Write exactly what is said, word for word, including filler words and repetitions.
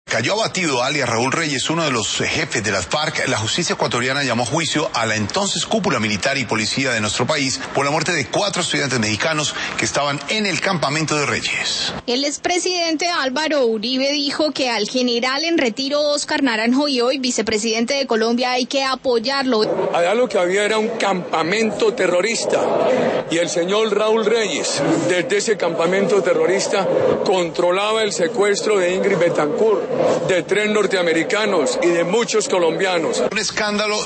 Cayó abatido alias Raúl Reyes, uno de los jefes de las FARC. La justicia ecuatoriana llamó a juicio a la entonces cúpula militar y policía de nuestro país por la muerte de cuatro estudiantes mexicanos que estaban en el campamento de Reyes. El expresidente Álvaro Uribe dijo que al general en retiro Óscar Naranjo y hoy vicepresidente de Colombia hay que apoyarlo. Allá lo que había era un campamento terrorista y el señor Raúl Reyes desde ese campamento terrorista controlaba el secuestro de Ingrid Betancourt, de tres norteamericanos y de muchos colombianos. Un escándalo